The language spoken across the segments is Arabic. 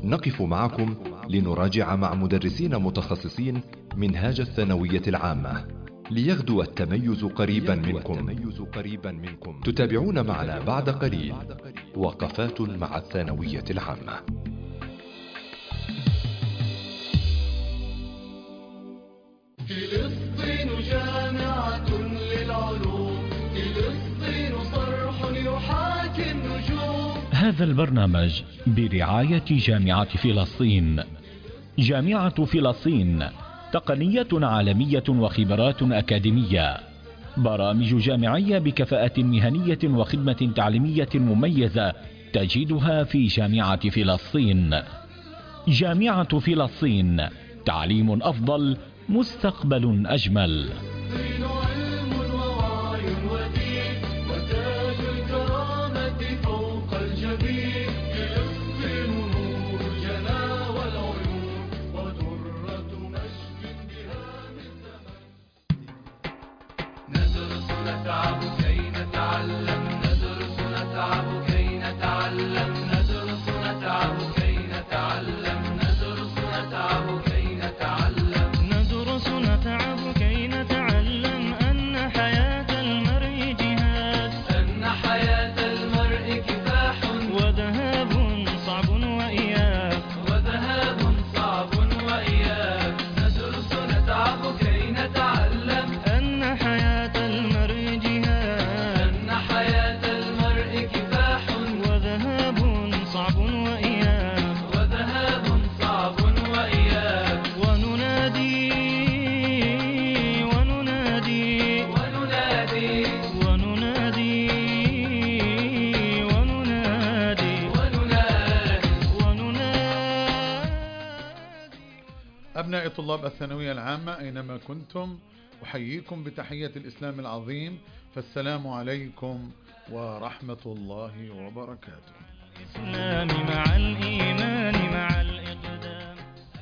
نقف معكم لنراجع مع مدرسين متخصصين منهاج الثانوية العامة ليغدو التميز قريبا منكم. تتابعون معنا بعد قليل وقفات مع الثانوية العامة. فلسطين جامعة للعلوم، فلسطين صرح يحاكي النجوم. هذا البرنامج برعاية جامعة فلسطين. جامعة فلسطين تقنية عالمية وخبرات أكاديمية، برامج جامعية بكفاءة مهنية وخدمة تعليمية مميزة تجدها في جامعة فلسطين. جامعة فلسطين، تعليم أفضل، مستقبل أجمل. فلسطين علم ووعي ودين، وتاج الكرامة فوق الجبين. فلسطين نور الجنى والعيون، ودرة مجد بها من زمن. ندرس نتعب كي نتعلم، ندرس نتعب كي نتعلم، ندرس نتعب كي نتعلم، ندرس نتعب كي نتعلم. ندرس نتعب كي نتعلم أن حياة المرء جهاد، أن حياة المرء كفاح، وذهاب صعب وإياك، وذهاب صعب وإياك. ندرس نتعب كي نتعلم أن حياة المرء جهاد، أن حياة المرء كفاح، وذهاب صعب وإياك، وذهاب صعب وإياك. وننادي وننادي وننادي وننادي وننادي وننادي وننادي. أبناء طلاب الثانوية العامة أينما كنتم، أحييكم بتحية الإسلام العظيم، فالسلام عليكم ورحمة الله وبركاته. الإسلام مع الإيمان مع الإقدام.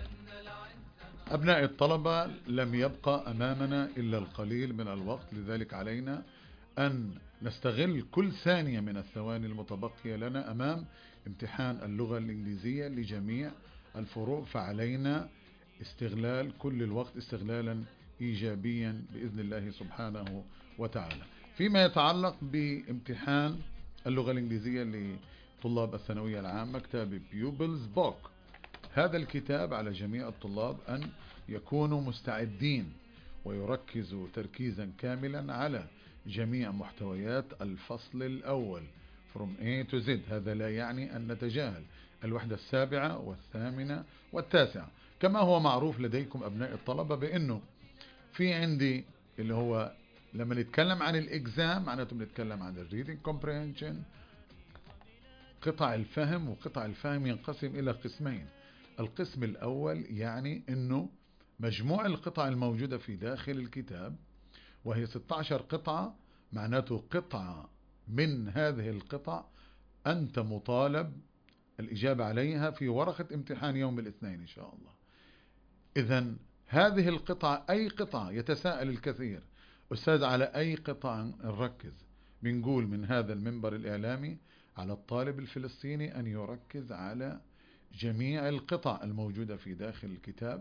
أبناء الطلبة، لم يبقى أمامنا إلا القليل من الوقت، لذلك علينا أن نستغل كل ثانية من الثواني المتبقية لنا أمام امتحان اللغة الإنجليزية لجميع الفروع، فعلينا استغلال كل الوقت استغلالا إيجابيا بإذن الله سبحانه وتعالى. فيما يتعلق بامتحان اللغة الإنجليزية لطلاب الثانوية العامة، كتاب Pupils Book، هذا الكتاب على جميع الطلاب أن يكونوا مستعدين ويركزوا تركيزا كاملا على جميع محتويات الفصل الأول from A to Z. هذا لا يعني أن نتجاهل الوحدة السابعة والثامنة والتاسعة. كما هو معروف لديكم أبناء الطلبة بأنه في عندي اللي هو لما نتكلم عن الإكزام معناته بنتكلم عن الريدنج كومبريهنشن، قطع الفهم، وقطع الفهم ينقسم إلى قسمين. القسم الأول يعني أنه مجموع القطع الموجودة في داخل الكتاب، وهي 16 قطعة، معناته قطعة من هذه القطع أنت مطالب الإجابة عليها في ورقة امتحان يوم الاثنين إن شاء الله. إذن هذه القطعة، أي قطعة يتساءل الكثير، أستاذ على أي قطعة نركز؟ بنقول من هذا المنبر الإعلامي على الطالب الفلسطيني أن يركز على جميع القطع الموجودة في داخل الكتاب.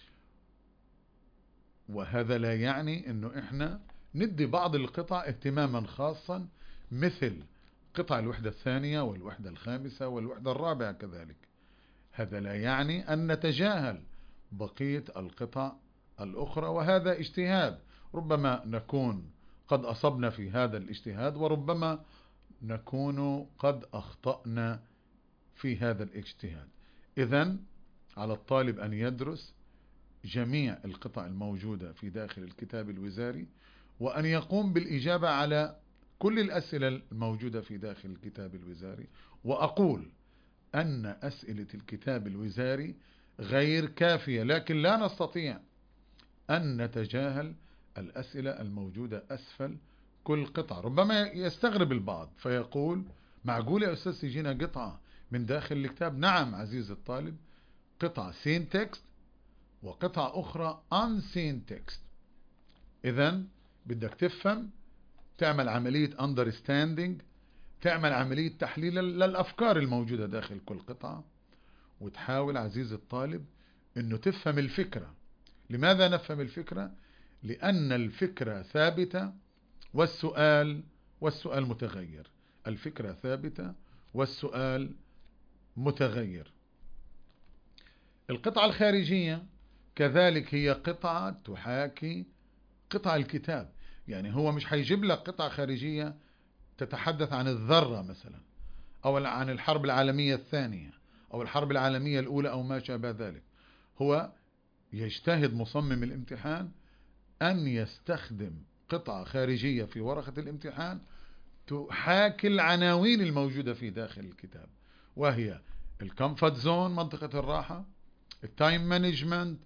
وهذا لا يعني أنه إحنا ندي بعض القطع اهتماما خاصا، مثل قطع الوحدة الثانية والوحدة الخامسة والوحدة الرابعة كذلك. هذا لا يعني أن نتجاهل بقية القطع الأخرى، وهذا اجتهاد، ربما نكون قد أصبنا في هذا الاجتهاد، وربما نكون قد أخطأنا في هذا الاجتهاد. إذن على الطالب أن يدرس جميع القطع الموجودة في داخل الكتاب الوزاري، وأن يقوم بالإجابة على كل الأسئلة الموجودة في داخل الكتاب الوزاري. وأقول أن أسئلة الكتاب الوزاري غير كافية، لكن لا نستطيع أن نتجاهل الأسئلة الموجودة أسفل كل قطعة. ربما يستغرب البعض فيقول معقول يا أستاذ تجينا قطعة من داخل الكتاب؟ نعم عزيز الطالب، قطعة seen text وقطعة أخرى unseen text. إذن بدك تفهم، تعمل عملية understanding، تعمل عملية تحليل للأفكار الموجودة داخل كل قطعة، وتحاول عزيز الطالب انه تفهم الفكرة. لماذا نفهم الفكرة؟ لأن الفكرة ثابتة والسؤال متغير. الفكرة ثابتة والسؤال متغير. القطعة الخارجية كذلك هي قطعة تحاكي قطع الكتاب. يعني هو مش هيجيب لك قطعة خارجية تتحدث عن الذرة مثلا، أو عن الحرب العالمية الثانية أو الحرب العالمية الأولى أو ما شابه ذلك. هو يجتهد مصمم الامتحان أن يستخدم قطعة خارجية في ورقة الامتحان تحاكي العناوين الموجودة في داخل الكتاب، وهي الكومفورت زون منطقة الراحة، التايم مانجمنت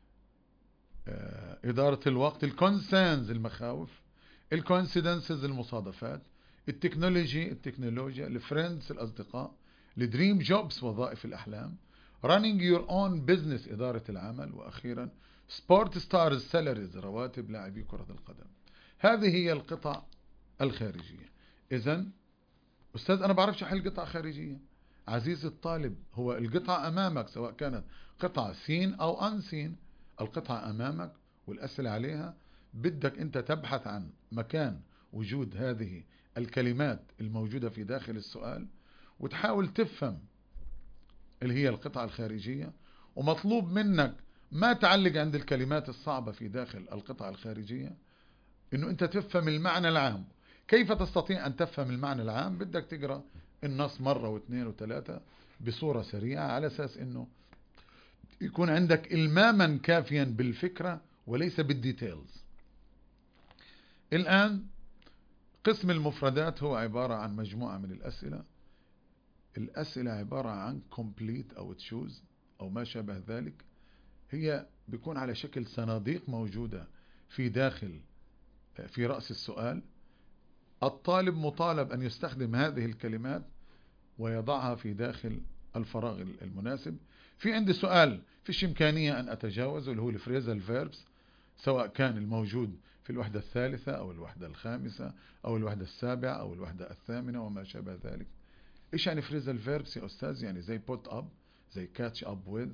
إدارة الوقت، الكونسيرنز المخاوف، الكوينسيدنسز المصادفات، التكنولوجيا، الفريندز الأصدقاء، الدريم جوبز وظائف الأحلام، running your own business إدارة العمل، وأخيرا سبورت ستارز سالاريز رواتب لاعبي كرة القدم. هذه هي القطع الخارجية. إذن أستاذ أنا بعرفش أحل قطعة خارجية. عزيز الطالب، هو القطعة أمامك سواء كانت قطعة سين أو أنسين، القطعة أمامك والأسئلة عليها. بدك أنت تبحث عن مكان وجود هذه الكلمات الموجودة في داخل السؤال وتحاول تفهم اللي هي القطعة الخارجية. ومطلوب منك ما تعلق عند الكلمات الصعبة في داخل القطعة الخارجية، إنه أنت تفهم المعنى العام. كيف تستطيع أن تفهم المعنى العام؟ بدك تقرأ النص مرة واثنين وثلاثة بصورة سريعة على أساس إنه يكون عندك إلماما كافيا بالفكرة وليس بالديتيلز. الآن قسم المفردات هو عبارة عن مجموعة من الأسئلة. الأسئلة عبارة عن complete أو choose أو ما شابه ذلك. هي بيكون على شكل صناديق موجودة في داخل في رأس السؤال. الطالب مطالب أن يستخدم هذه الكلمات ويضعها في داخل الفراغ المناسب. في عندي سؤال فيش إمكانية أن أتجاوزه اللي هو الفريزال فيربس، سواء كان الموجود في الوحدة الثالثة أو الوحدة الخامسة أو الوحدة السابعة أو الوحدة الثامنة وما شابه ذلك. إيش يعني فريزال فيربس يا أستاذ؟ يعني زي put up، زي catch up with،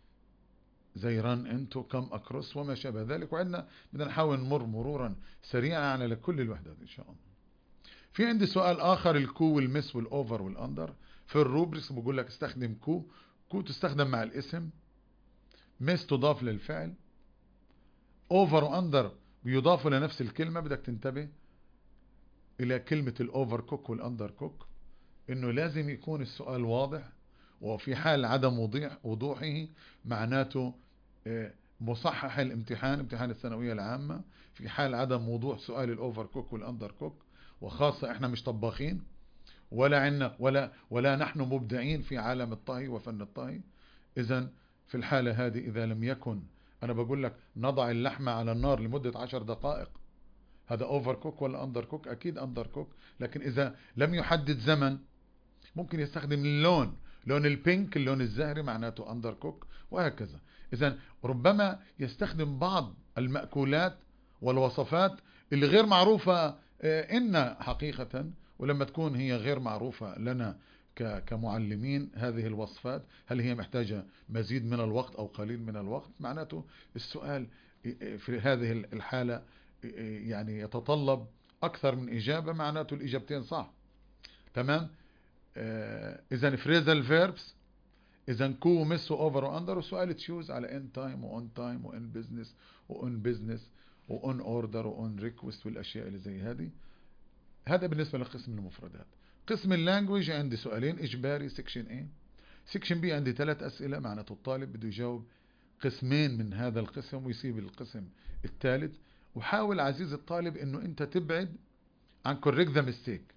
زي run into، come across وما شابه ذلك. وعندنا بدنا نحاول نمر مرورا سريعا على كل الوحدات إن شاء الله. في عندي سؤال آخر، الكو والمس والأوفر والأندر. في الروبريكس بقول لك استخدم كو. كو تستخدم مع الاسم، مس تضاف للفعل، أوفر وأندر بيضافوا لنفس الكلمة. بدك تنتبه إلى كلمة الأوفر كوك والأندر كوك، إنه لازم يكون السؤال واضح، وفي حال عدم وضوحه معناته مصحح الامتحان، امتحان الثانوية العامة. في حال عدم وضوح سؤال الأوفر كوك والأندر كوك، وخاصة احنا مش طباخين ولا عنا ولا نحن مبدعين في عالم الطهي وفن الطهي. إذن في الحالة هذه إذا لم يكن، أنا بقول لك نضع اللحمة على النار لمدة 10 دقائق، هذا أوفر كوك ولا أندر كوك؟ أكيد أندر كوك. لكن إذا لم يحدد زمن ممكن يستخدم اللون، لون البينك، اللون الزهري، معناته أندر كوك، وهكذا. إذن ربما يستخدم بعض المأكولات والوصفات اللي غير معروفة إن حقيقة، ولما تكون هي غير معروفة لنا كمعلمين هذه الوصفات، هل هي محتاجة مزيد من الوقت أو قليل من الوقت؟ معناته السؤال في هذه الحالة يعني يتطلب أكثر من إجابة، معناته الإجابتين صح. تمام. إذن phrasal verbs، إذن كو مس وأوفر وأندر، وسؤال تشوز على in time وon time وin business وon business وon order وon request والأشياء اللي زي هذه. هذا بالنسبة لقسم المفردات. قسم اللانجويج عندي سؤالين إجباري سيكشن A. سيكشن B عندي 3 أسئلة، معناته الطالب بده يجاوب قسمين من هذا القسم ويسيب القسم الثالث. وحاول عزيز الطالب إنه أنت تبعد عن correct the mistake،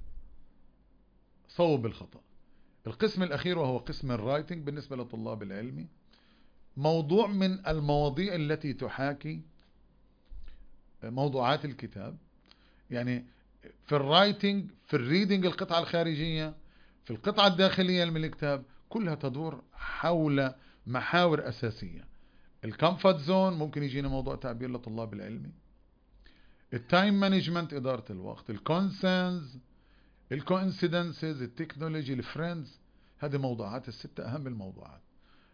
صوب الخطأ. القسم الأخير وهو قسم الرايتنج بالنسبة لطلاب العلمي، موضوع من المواضيع التي تحاكي موضوعات الكتاب. يعني في الرايتنج، في الريدنج القطعة الخارجية، في القطعة الداخلية من الكتاب، كلها تدور حول محاور أساسية. الكومفورت زون ممكن يجينا موضوع تعبير لطلاب العلمي، التايم مانجمنت إدارة الوقت، الكونسنز، الكوينسيدنسز، التكنولوجي، الفريندز. هذه موضوعات ال6 أهم الموضوعات.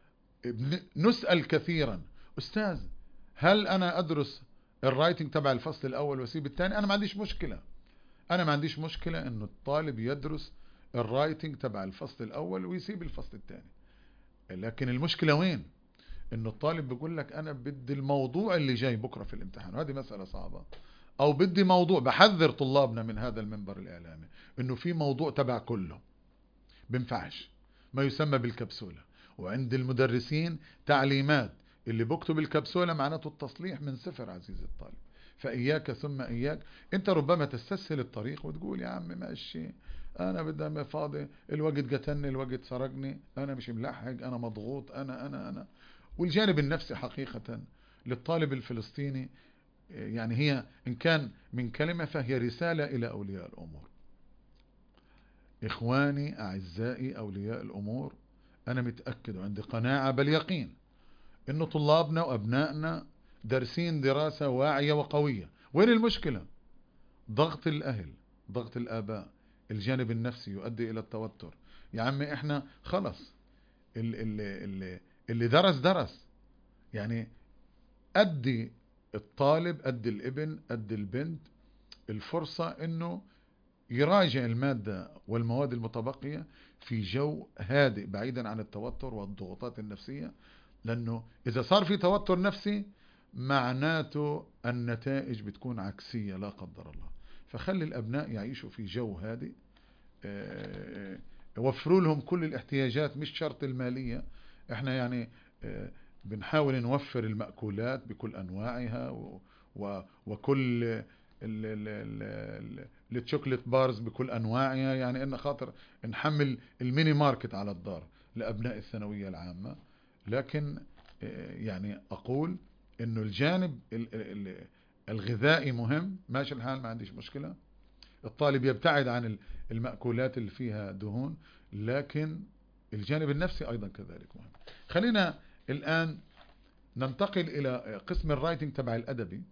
نسأل كثيرا أستاذ هل أنا أدرس الرايتنج تبع الفصل الأول وأسيب الثاني؟ أنا ما عنديش مشكلة، أنا ما عنديش مشكلة إنه الطالب يدرس الرايتنج تبع الفصل الأول ويسيب الفصل الثاني. لكن المشكلة وين؟ إنه الطالب بيقول لك أنا بدي الموضوع اللي جاي بكرة في الامتحان، وهذه مسألة صعبة. أو بدي موضوع، بحذر طلابنا من هذا المنبر الإعلامي إنه في موضوع تبع كله بنفعش، ما يسمى بالكبسولة. وعند المدرسين تعليمات اللي بكتب الكبسولة معناته التصليح من صفر عزيزي الطالب. فإياك ثم إياك، أنت ربما تستسهل الطريق وتقول يا عم ماشي، أنا بدي فاضي، الوقت قتلني، الوقت سرقني، أنا مش ملحق، أنا مضغوط، أنا. والجانب النفسي حقيقة للطالب الفلسطيني يعني هي إن كان من كلمة فهي رسالة إلى أولياء الأمور. إخواني أعزائي أولياء الأمور، أنا متأكد وعندي قناعة بل يقين إنه طلابنا وأبنائنا درسين دراسة واعية وقوية. وين المشكلة؟ ضغط الأهل، ضغط الآباء، الجانب النفسي يؤدي إلى التوتر. يا عمي إحنا خلص اللي درس يعني. أدي الطالب، أدي الابن، أدي البنت الفرصة إنه يراجع المادة والمواد المتبقية في جو هادئ بعيدا عن التوتر والضغوطات النفسية. لأنه إذا صار في توتر نفسي معناته النتائج بتكون عكسية لا قدر الله. فخلي الأبناء يعيشوا في جو هادئ، وفروا لهم كل الاحتياجات، مش شرط المالية. احنا يعني بنحاول نوفر المأكولات بكل أنواعها وكل الشوكولات بارز بكل أنواعها، يعني إن خاطر نحمل الميني ماركت على الدار لأبناء الثانوية العامة. لكن يعني أقول إنه الجانب الغذائي مهم، ماشي الحال، ما عنديش مشكلة. الطالب يبتعد عن المأكولات اللي فيها دهون، لكن الجانب النفسي أيضا كذلك مهم. خلينا الآن ننتقل إلى قسم الرايتنج تبع الأدبي،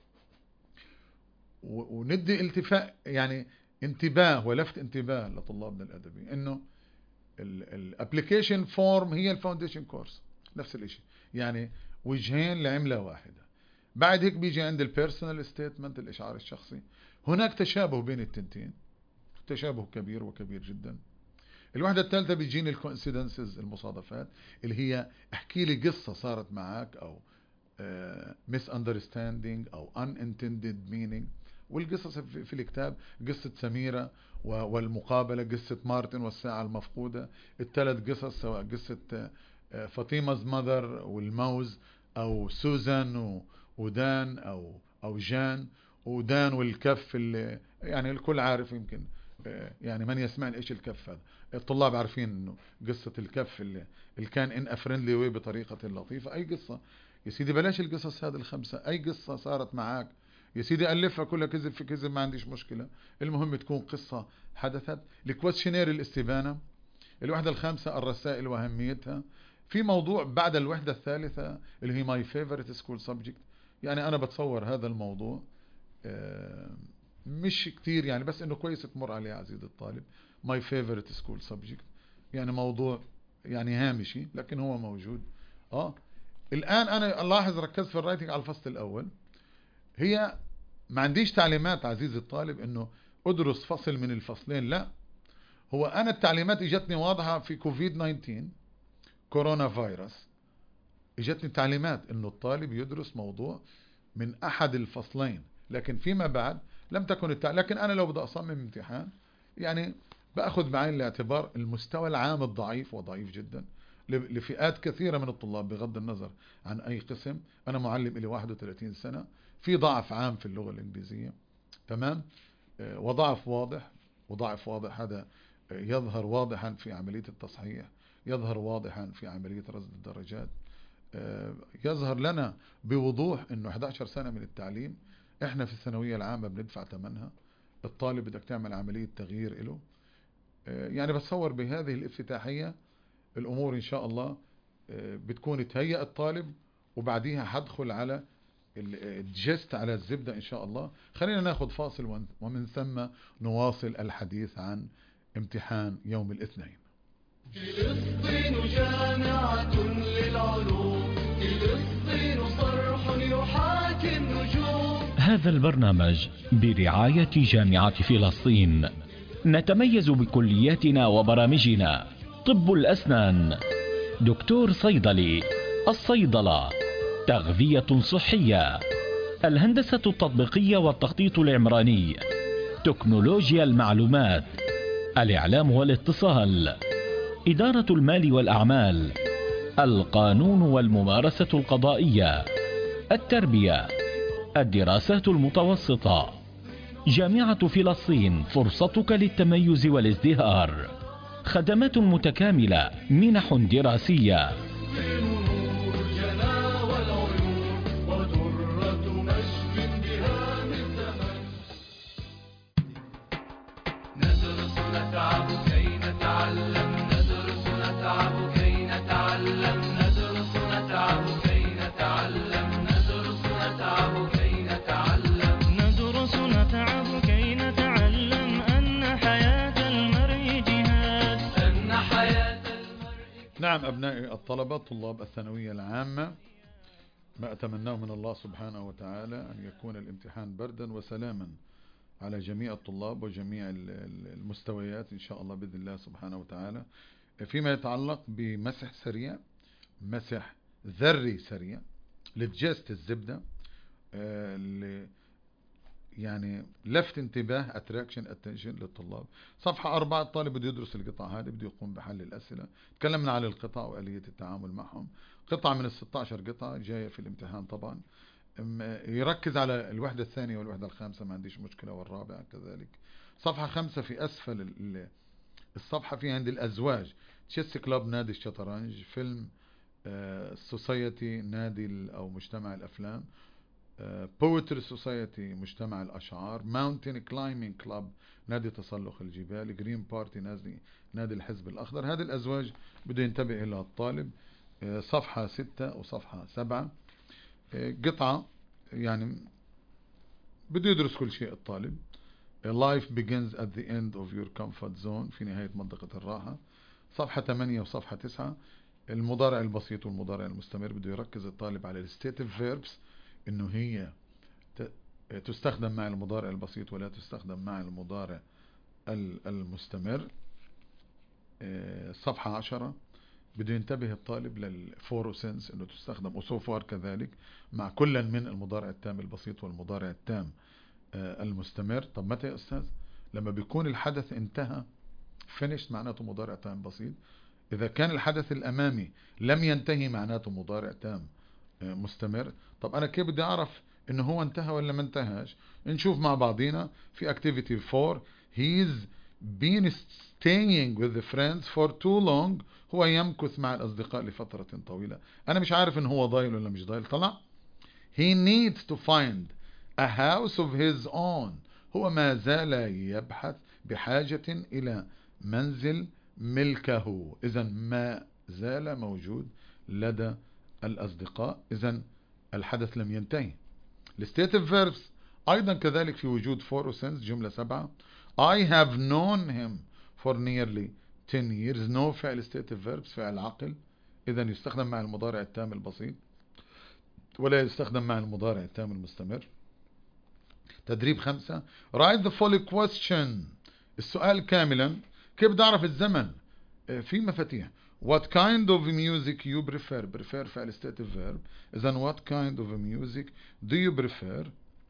وندي التفاء يعني انتباه ولفت انتباه لطلابنا الأدبي إنه الابليكيشن فورم هي الفاونديشن كورس، نفس الاشي، يعني وجهين لعملة واحدة. بعد هيك بيجي عند البيرسونال ستيتمنت، الإشعار الشخصي. هناك تشابه بين التنتين، تشابه كبير وكبير جدا. الوحدة الثالثة بيجيني الكوينسيدنسز، المصادفات، اللي هي احكي لي قصة صارت معك، او misunderstanding او unintended meaning. والقصص في الكتاب قصة سميرة والمقابلة، قصة مارتن والساعة المفقودة، الثلاث قصص، سواء قصة فاطمة ماذر والموز، او سوزان ودان، او جان ودان والكف، اللي يعني الكل عارف يمكن، يعني من يسمعني ايش الكف هذا. الطلاب عارفين انه قصة الكف اللي كان ان افرندلي واي بطريقة لطيفة. اي قصة يا سيدي، بلاش القصص هذه الخمسة، اي قصة صارت معاك يا سيدي ألفها كلها كذب في كذب، ما عنديش مشكلة. المهم تكون قصة حدثت. الكويشنير الاستبانة. الوحدة الخامسة الرسائل وأهميتها. في موضوع بعد الوحدة الثالثة اللي هي my favorite school subject. يعني أنا بتصور هذا الموضوع مش كتير يعني، بس إنه كويس تمر عليه عزيزي الطالب. my favorite school subject يعني موضوع يعني هامشي لكن هو موجود. الآن أنا ألاحظ ركزت في الرايتنج على الفصل الأول. هي ما عنديش تعليمات عزيزي الطالب إنه أدرس فصل من الفصلين، لا. هو أنا التعليمات اجتني واضحة في كوفيد 19 كورونا فيروس. اجتني تعليمات إنه الطالب يدرس موضوع من أحد الفصلين، لكن فيما بعد لم تكن لكن أنا لو بدي أصمم امتحان يعني بأخذ بعين الاعتبار المستوى العام الضعيف وضعيف جدا لفئات كثيرة من الطلاب بغض النظر عن أي قسم. أنا معلم إلي 31 سنة، في ضعف عام في اللغة الإنجليزية، تمام، وضعف واضح. وضعف واضح هذا يظهر واضحا في عملية التصحيح، يظهر واضحا في عملية رصد الدرجات، يظهر لنا بوضوح انه 11 سنة من التعليم احنا في الثانوية العامة بندفع ثمنها. الطالب بدك تعمل عملية تغيير له. يعني بتصور بهذه الافتتاحية الامور ان شاء الله بتكون تهيأ الطالب، وبعديها حدخل على الجست على الزبدة ان شاء الله. خلينا ناخد فاصل ومن ثم نواصل الحديث عن امتحان يوم الاثنين. فلسطين جامعة للعلوم، فلسطين صرح يحاكي النجوم. هذا البرنامج برعاية جامعة فلسطين. نتميز بكلياتنا وبرامجنا: طب الأسنان، دكتور صيدلي، الصيدلة، تغذية صحية، الهندسة التطبيقية والتخطيط العمراني، تكنولوجيا المعلومات، الإعلام والاتصال، إدارة المال والأعمال، القانون والممارسة القضائية، التربية، الدراسات المتوسطة. جامعة فلسطين، فرصتك للتميز والازدهار. خدمات متكاملة، منح دراسية. نور الجلا والعيون ودرة مجد بها من زمن. ندرس نتعب كي نتعلم، ندرس نتعب كي نتعلم، ندرس نتعب كي نتعلم، ندرس نتعب كي نتعلم. ندرس نتعب كي نتعلم أن حياة المرء جهاد. أن حياة المرء. نعم أبنائي الطلبة، طلاب الثانوية العامة، ما أتمناه من الله سبحانه وتعالى أن يكون الامتحان بردا وسلاما على جميع الطلاب وجميع المستويات إن شاء الله بإذن الله سبحانه وتعالى. فيما يتعلق بمسح سريع، مسح ذري سريع لتجست الزبدة، يعني لفت انتباه attraction attention للطلاب. صفحة 4 الطالب بده يدرس القطع هذه، بده يقوم بحل الأسئلة. تكلمنا عن القطع وآلية التعامل معهم. قطعة من 16 قطعة جاية في الامتحان طبعا. يركز على الوحدة الثانية والوحدة الخامسة، ما عنديش مشكلة، والرابعة كذلك. صفحة 5 في أسفل الصفحة في عند الأزواج: تشيس كلاب نادي الشطرنج، فيلم سوسايتي نادي أو مجتمع الأفلام، بوتري سوسايتي مجتمع الأشعار، ماونتين كلايمينج كلاب نادي تسلق الجبال، جرين بارتي نادي الحزب الأخضر. هذه الأزواج بده ينتبه إلى الطالب. صفحة 6 وصفحة 7 قطعة يعني بده يدرس كل شيء الطالب. Life begins at the end of your comfort zone، في نهاية منطقة الراحة. صفحة 8 وصفحة 9 المضارع البسيط والمضارع المستمر، بده يركز الطالب على الستيتيف فيربس، انه هي تستخدم مع المضارع البسيط ولا تستخدم مع المضارع المستمر. صفحة 10 بده ينتبه الطالب للفوروسنس، انه تستخدم وسوفار كذلك مع كل من المضارع التام البسيط والمضارع التام المستمر. طب متى يا أستاذ؟ لما بيكون الحدث انتهى، finished معناته مضارع تام بسيط. إذا كان الحدث الأمامي لم ينتهي معناته مضارع تام مستمر. طب أنا كيف بدي أعرف إنه هو انتهى ولا ما انتهاش؟ نشوف مع بعضينا في activity 4. he's been staying with the friends for too long. هو يمكث مع الأصدقاء لفترة طويلة. أنا مش عارف إنه هو ضايل ولا مش ضايل. طلع he needs to find a house of his own. هو ما زال يبحث، بحاجة إلى منزل ملكه. إذا ما زال موجود لدى الأصدقاء، إذا الحدث لم ينتهي. الستيتيف فيربس أيضا كذلك في وجود فوروسنس. جملة 7 I have known him for nearly 10 years. no فعل stative verbs، فعل عقل، إذا يستخدم مع المضارع التام البسيط ولا يستخدم مع المضارع التام المستمر. تدريب 5 write the following question. السؤال كاملا. كيف بدي أعرف الزمن؟ في مفاتيح. what kind of music you prefer. prefer فعل stative verb، إذن what kind of music do you prefer.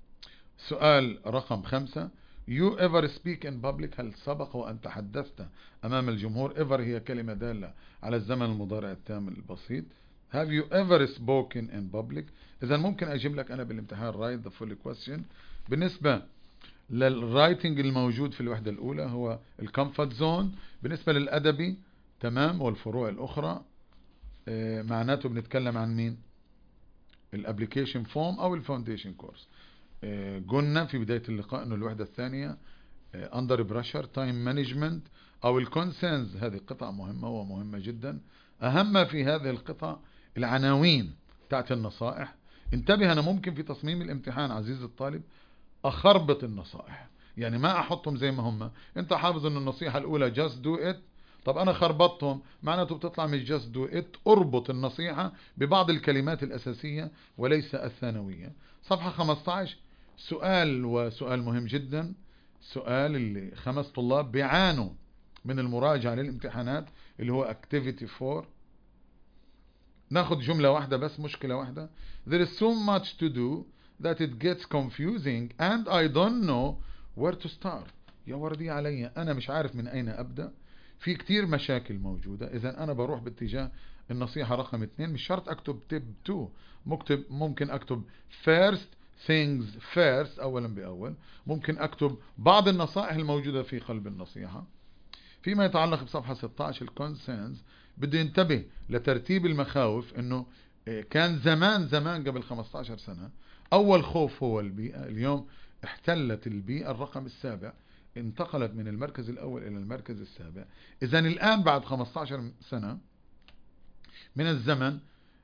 سؤال رقم 5 you ever speak in public. هل سبق وأن تحدثت أمام الجمهور. ever هي كلمة دالة على الزمن المضارع التام البسيط. have you ever spoken in public. إذا ممكن أجيب لك أنا بالامتحان write the full question. بالنسبة للرايتنج الموجود في الوحدة الأولى هو الكمفورت زون. بالنسبة للأدبي تمام، والفروع الأخرى معناته بنتكلم عن مين؟ الابليكيشن فورم أو الفاونديشن كورس. قلنا في بداية اللقاء أنه الوحدة الثانية under pressure time management أو الكونسنز. هذه قطعة مهمة ومهمة جدا. أهم في هذه القطع العناوين بتاعت النصائح. انتبه، أنا ممكن في تصميم الامتحان عزيز الطالب أخربط النصائح، يعني ما أحطهم زي ما هم. أنت حافظ أن النصيحة الأولى just do it، طب أنا خربطتهم، معناته بتطلع مش just do it. اربط النصيحة ببعض الكلمات الأساسية وليس الثانوية. صفحة 15 سؤال، وسؤال مهم جدا، سؤال اللي 5 طلاب بيعانوا من المراجعة للامتحانات اللي هو activity 4. ناخد جملة واحدة بس، مشكلة واحدة. There is so much to do that it gets confusing and I don't know where to start. يا وردي علي، أنا مش عارف من أين أبدأ، في كتير مشاكل موجودة. إذا أنا بروح باتجاه النصيحة رقم 2. مش شرط أكتب تيب 2، ممكن أكتب first things first، أولا بأول. ممكن أكتب بعض النصائح الموجودة في قلب النصيحة. فيما يتعلق بصفحة 16 الكونسيرنز، بده ينتبه لترتيب المخاوف. انه كان زمان قبل 15 سنة اول خوف هو البيئة، اليوم احتلت البيئة الرقم السابع، انتقلت من المركز الاول الى المركز السابع. اذا الان بعد 15 سنة من الزمن،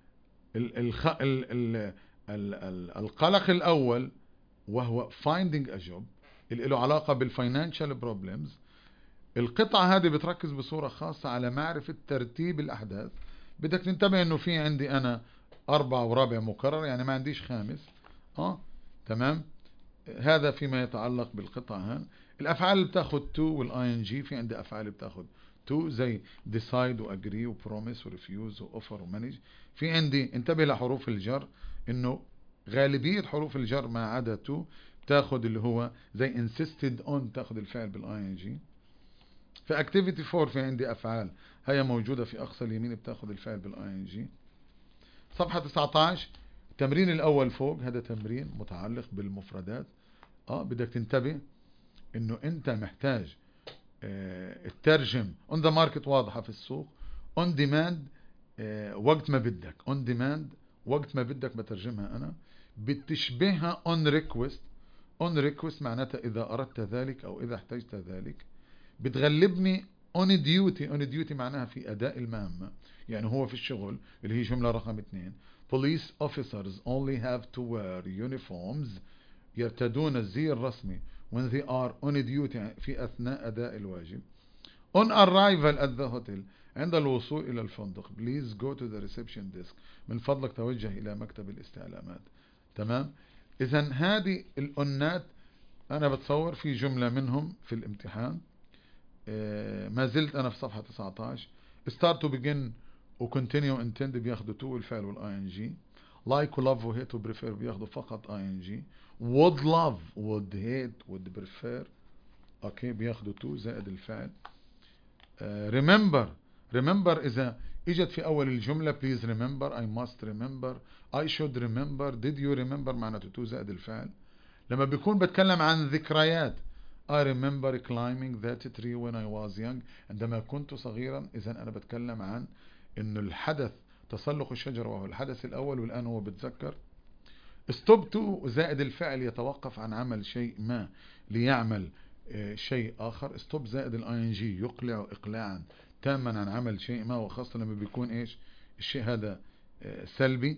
القلق الاول وهو finding a job اللي له علاقة بالفاينانشال بروبلمز. القطعة هذه بتركز بصورة خاصة على معرفة ترتيب الأحداث. بدك تنتبه انه في عندي انا 4 ورابع مكرر، يعني ما عنديش خامس. تمام. هذا فيما يتعلق بالقطعة هان. الافعال اللي بتاخد to والاي ان جي، في عندي افعال بتاخد to زي decide واgree وpromise ورefuse وoffer وmanage. في عندي انتبه لحروف الجر، انه غالبية حروف الجر ما عدا to بتاخد اللي هو زي insisted on، تاخد الفعل بالاي ان جي. في activity 4 في عندي افعال هي موجودة في اقصى اليمين بتاخد الفعل بالاي ان جي. صفحة 19 التمرين الاول فوق، هذا تمرين متعلق بالمفردات. بدك تنتبه انه انت محتاج الترجم on the market واضحة في السوق، on demand وقت ما بدك، on demand وقت ما بدك بترجمها انا، بتشبهها on request. on request معناتها اذا اردت ذلك او اذا احتجت ذلك. بتغلبني on duty. on duty معناها في أداء المهمة، يعني هو في الشغل، اللي هي جملة رقم 2. police officers only have to wear uniforms، يرتدون الزي الرسمي when they are on duty، في أثناء أداء الواجب. on arrival at the hotel، عند الوصول إلى الفندق. please go to the reception desk، من فضلك توجه إلى مكتب الاستعلامات. تمام. إذا هذه الأنات أنا بتصور في جملة منهم في الامتحان. ما زلت انا في صفحة 19. start to begin و continue و intend بياخدوا to والفعل والاي ان جي. like و love و hate و prefer بياخدوا فقط اي ان جي. would love would hate would prefer اوكي بياخدوا to زائد الفعل. remember اذا اجت في اول الجملة please remember I must remember I should remember did you remember معناته to زائد الفعل. لما بيكون بتكلم عن ذكريات I remember climbing that tree when I was young، عندما كنت صغيرا. إذا أنا بتكلم عن إنه الحدث تسلق الشجرة وهو الحدث الأول، والآن هو بتذكر. stop to زائد الفعل يتوقف عن عمل شيء ما ليعمل شيء آخر. stop زائد الاي ان جي يقلع إقلاعا تاما عن عمل شيء ما، وخاصة لما بيكون إيش الشيء هذا سلبي.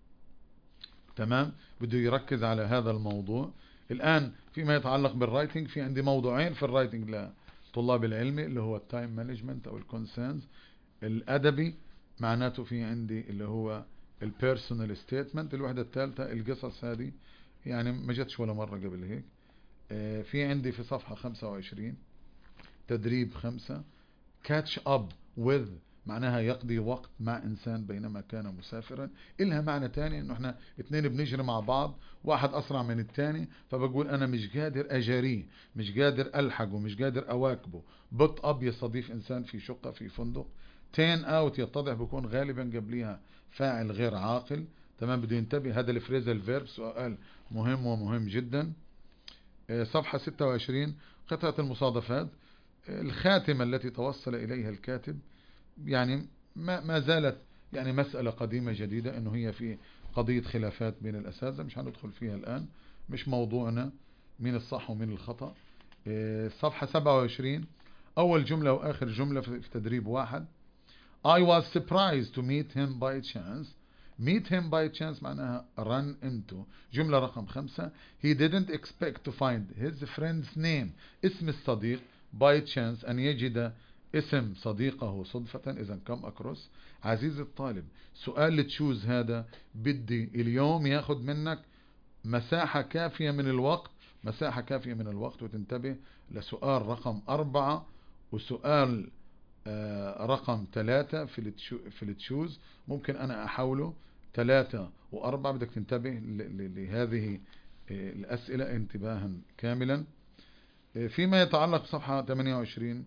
تمام. بده يركز على هذا الموضوع. الآن فيما يتعلق بالرايتنج، في عندي موضوعين في الرايتنج لطلاب العلمي، اللي هو التايم مانجمنت او الكونسيرنز. الادبي معناته في عندي اللي هو البيرسونال ستيتمنت. الوحدة الثالثة القصص، هذه يعني ما جتش ولا مرة قبل هيك. في عندي في صفحة 25 تدريب 5 catch up with معناها يقضي وقت مع انسان بينما كان مسافرا. إلها معنى تاني انه احنا اتنين بنجري مع بعض، واحد اسرع من التاني، فبقول انا مش قادر اجاريه، مش قادر الحقه، مش قادر اواكبه. بط اب يستضيف انسان في شقة في فندق. تين اوت يتضح بيكون غالبا قبليها فاعل غير عاقل. تمام. بده ينتبه هذا الفريزال فيرب، سؤال مهم ومهم جدا. صفحة 26 قطعة المصادفات، الخاتمة التي توصل اليها الكاتب، يعني ما زالت يعني مسألة قديمة جديدة، انه هي في قضية خلافات بين الاساتذة، مش هندخل فيها الان، مش موضوعنا مين الصح ومين الخطأ. صفحة 27 اول جملة واخر جملة في تدريب 1. I was surprised to meet him by chance. meet him by chance معناها run into. جملة رقم 5 he didn't expect to find his friend's name، اسم الصديق by chance أن يجد اسم صديقه صدفة، إذا كم أكروس. عزيزي الطالب، سؤال التشوز هذا بدي اليوم ياخد منك مساحة كافية من الوقت، مساحة كافية من الوقت، وتنتبه لسؤال رقم 4 وسؤال رقم 3 في التشوز. ممكن أنا أحوله 3 و4. بدك تنتبه لهذه الأسئلة انتباها كاملا. فيما يتعلق بصفحة 28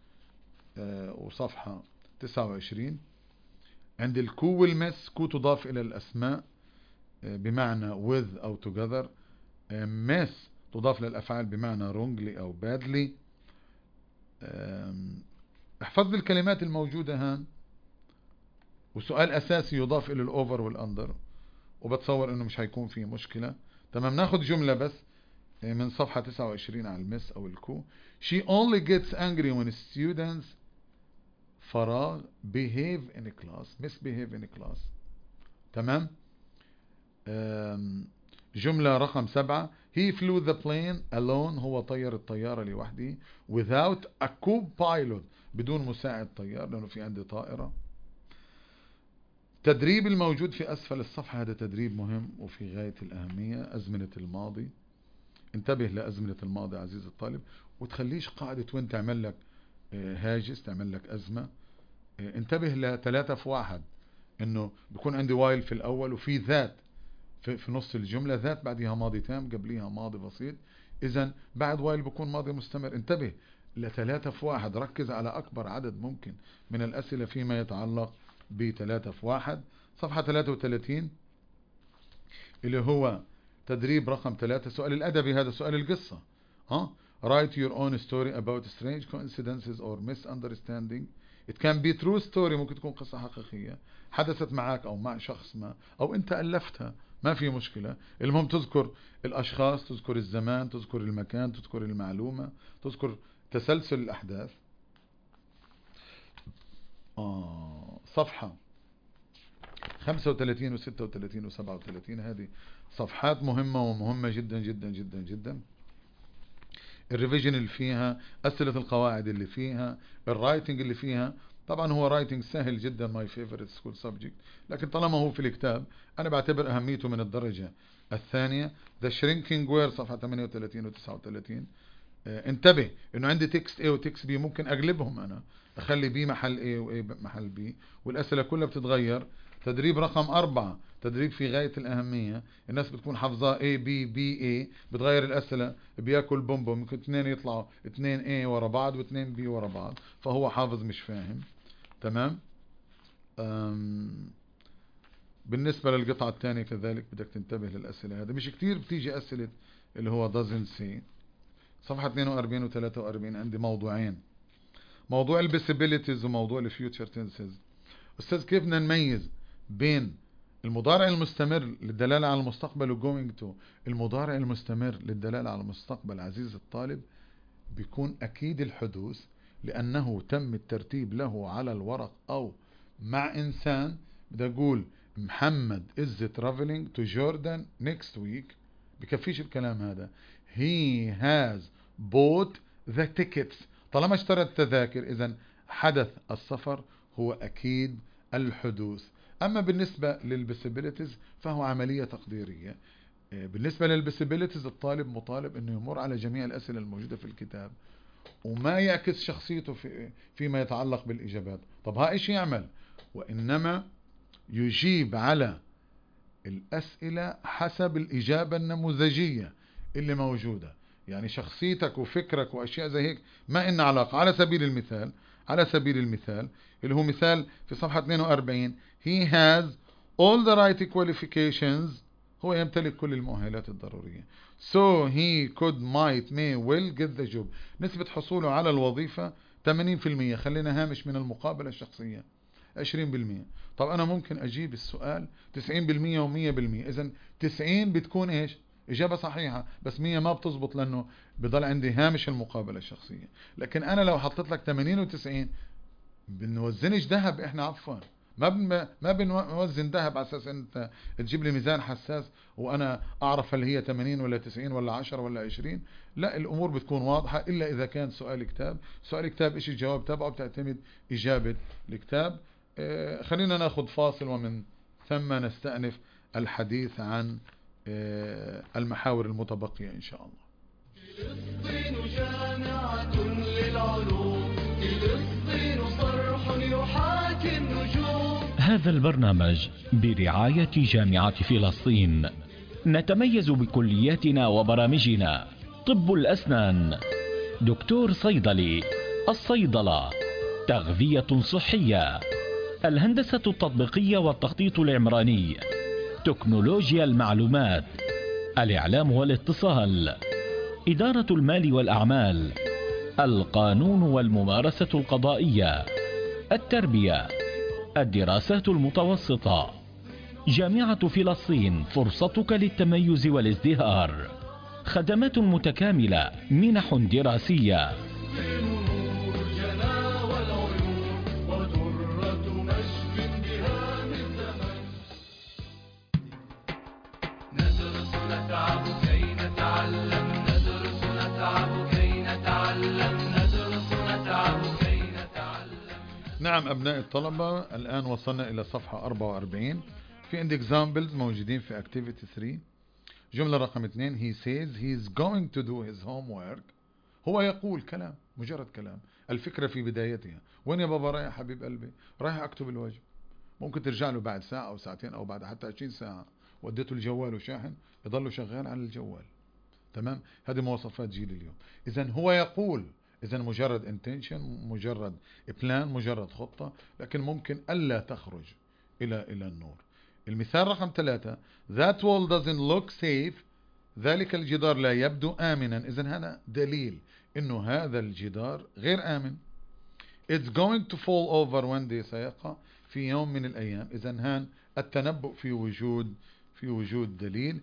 وصفحة 29، عند الكو والمس، كو تضاف إلى الأسماء بمعنى with أو together، مس تضاف للأفعال بمعنى wrongly أو badly. احفظ لي الكلمات الموجودة هان، وسؤال أساسي يضاف إلى الأوفر والأندر، وبتصور إنه مش هيكون فيه مشكلة. تمام، ناخد جملة بس من صفحة 29 على المس أو الكو. She only gets angry when students فراغ behave in class، misbehave in class. تمام. جملة رقم 7، he flew the plane alone، هو طير الطيارة لوحده، without a co-pilot، بدون مساعد طيار، لأنه في عندي طائرة. تدريب الموجود في أسفل الصفحة، هذا تدريب مهم وفي غاية الأهمية. أزمنة الماضي، انتبه لأزمنة الماضي عزيز الطالب، وتخليش قاعدة وين تعمل لك هاجس، تعمل لك أزمة. انتبه ل3 في 1، انه بيكون عندي وايل في الأول وفي ذات في نص الجملة، ذات بعدها ماضي تام قبليها ماضي بسيط، إذن بعد وايل بيكون ماضي مستمر. انتبه ل3 في 1، ركز على أكبر عدد ممكن من الأسئلة فيما يتعلق ب3 في 1. صفحة 33 اللي هو تدريب رقم 3، سؤال الأدبي، هذا سؤال القصة. write your own story about strange coincidences or misunderstanding. it can be true story، ممكن تكون قصة حقيقية حدثت معك أو مع شخص ما، أو أنت ألفتها، ما في مشكلة. المهم تذكر الأشخاص، تذكر الزمان، تذكر المكان، تذكر المعلومة، تذكر تسلسل الأحداث. صفحة 35 و 36 و 37، هذه صفحات مهمة ومهمة جدا جدا جدا جدا. الريفيجن اللي فيها، أسئلة القواعد اللي فيها، الرايتنج اللي فيها. طبعا هو رايتنج سهل جدا، my favorite school subject، لكن طالما هو في الكتاب أنا بعتبر أهميته من الدرجة الثانية. The shrinking word، صفحة 38 و 39. انتبه إنه عندي تكست A وتكست B، ممكن أقلبهم أنا، أخلي B محل A و A محل B، والأسئلة كلها بتتغير. تدريب رقم 4، تدريب في غاية الأهمية، الناس بتكون حافظة A B B A، بتغير الأسئلة، بياكل بومبو، ممكن 2 يطلعوا 2 A ورا بعض و2 B ورا بعض، فهو حافظ مش فاهم. تمام. بالنسبة للقطعة الثانية كذلك بدك تنتبه للأسئلة، هذا مش كتير بتيجي أسئلة اللي هو doesn't say. صفحة 42 و 43 عندي موضوعين، موضوع البيسيبيليتيز وموضوع الفيوتشر تنسز. أستاذ كيف بدنا نميز بين المضارع المستمر للدلالة على المستقبل و going to؟ المضارع المستمر للدلالة على المستقبل عزيز الطالب بيكون أكيد الحدوث، لأنه تم الترتيب له على الورق أو مع إنسان. بدي أقول محمد is traveling to Jordan next week، بكفيش الكلام هذا. he has bought the tickets، طالما اشترى التذاكر إذن حدث السفر هو أكيد الحدوث. أما بالنسبة للبسيبيليتيز فهو عملية تقديرية. بالنسبة للبسيبيليتيز الطالب مطالب أنه يمر على جميع الأسئلة الموجودة في الكتاب وما يعكس شخصيته فيما يتعلق بالإجابات. طب ها إيش يعمل؟ وإنما يجيب على الأسئلة حسب الإجابة النموذجية اللي موجودة، يعني شخصيتك وفكرك وأشياء زي هيك ما إن علاقة. على سبيل المثال اللي هو مثال في صفحة 42، he has all the right qualifications، هو يمتلك كل المؤهلات الضرورية. so he could might may will get the job، نسبة حصوله على الوظيفة 80%. خلينا هامش من المقابلة الشخصية 20%. طب أنا ممكن أجيب السؤال 90% و100%، إذن 90 بتكون إيش؟ إجابة صحيحة، بس 100 ما بتزبط لأنه بضل عندي هامش المقابلة الشخصية. لكن أنا لو حطيت لك 80 و90 بنوزنش ذهب، إحنا عفوا ما بنوزن ذهب على اساس انت تجيب لي ميزان حساس وانا اعرف هل هي 80 ولا 90 ولا 10 ولا 20. لا، الامور بتكون واضحة الا اذا كان سؤال كتاب. سؤال كتاب ايش الجواب تبعه؟ بتعتمد اجابة الكتاب. خلينا ناخذ فاصل ومن ثم نستأنف الحديث عن المحاور المتبقية ان شاء الله. فلسطين جامعة للعلوم، فلسطين صرح يحاكي النجوم. هذا البرنامج برعاية جامعة فلسطين. نتميز بكلياتنا وبرامجنا: طب الأسنان، دكتور صيدلي، الصيدلة، تغذية صحية، الهندسة التطبيقية والتخطيط العمراني، تكنولوجيا المعلومات، الإعلام والاتصال، إدارة المال والأعمال، القانون والممارسة القضائية، التربية، الدراسات المتوسطة. جامعة فلسطين، فرصتك للتميز والازدهار. خدمات متكاملة، منح دراسية. ندرس نتعب كي نتعلم، ندرس نتعب كي نتعلم، ندرس نتعب كي نتعلم. نعم أبناء الطلبة، الآن وصلنا إلى صفحة 44. في عندي examples موجودين في activity 3. جملة رقم 2: he says he is going to do his homework. هو يقول كلام، مجرد كلام. الفكرة في بدايتها. وين يا بابا رايح حبيب قلبي؟ رايح أكتب الواجب. ممكن ترجع له بعد ساعة أو ساعتين أو بعد حتى 20 ساعة، وديته الجوال وشاحن، يضله شغال على الجوال. تمام؟ هذه مواصفات جيل اليوم. إذن هو يقول، إذن مجرد intention، مجرد plan، مجرد خطة، لكن ممكن ألا تخرج إلى النور. المثال رقم 3: that wall doesn't look safe. ذلك الجدار لا يبدو آمنا. إذن هذا دليل إنه هذا الجدار غير آمن. it's going to fall over one day. سيقع في يوم من الأيام. إذن هان التنبؤ في وجود دليل.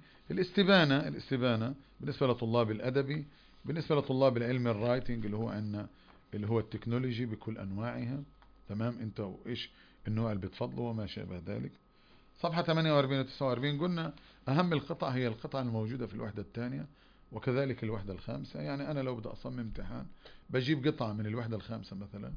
الاستبانة بالنسبة لطلاب الأدبي، بالنسبة لطلاب العلم الرايتنج اللي هو عندنا اللي هو التكنولوجي بكل أنواعها. تمام؟ انت وإيش النوع اللي بتفضله وما شابه ذلك. صفحة 48 و 49 قلنا أهم القطع هي القطع الموجودة في الوحدة الثانية وكذلك الوحدة الخامسة. يعني أنا لو بدي أصمم امتحان بجيب قطعة من الوحدة الخامسة مثلا،